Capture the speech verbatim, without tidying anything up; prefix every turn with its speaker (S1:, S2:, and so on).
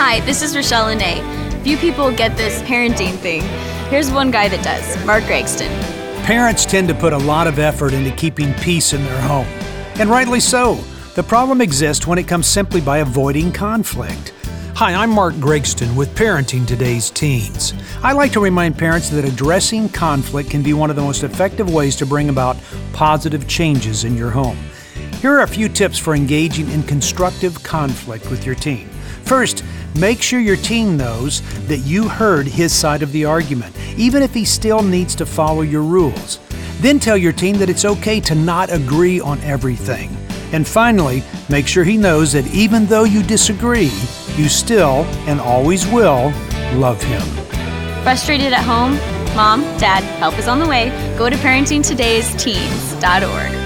S1: Hi, this is Rochelle Lene. Few people get this parenting thing. Here's one guy that does, Mark Gregston.
S2: Parents tend to put a lot of effort into keeping peace in their home, and rightly so. The problem exists when it comes simply by avoiding conflict. Hi, I'm Mark Gregston with Parenting Today's Teens. I like to remind parents that addressing conflict can be one of the most effective ways to bring about positive changes in your home. Here are a few tips for engaging in constructive conflict with your teen. First, make sure your teen knows that you heard his side of the argument, even if he still needs to follow your rules. Then tell your teen that it's okay to not agree on everything. And finally, make sure he knows that even though you disagree, you still and always will love him.
S1: Frustrated at home? Mom, Dad, help is on the way. Go to parenting todays teens dot org.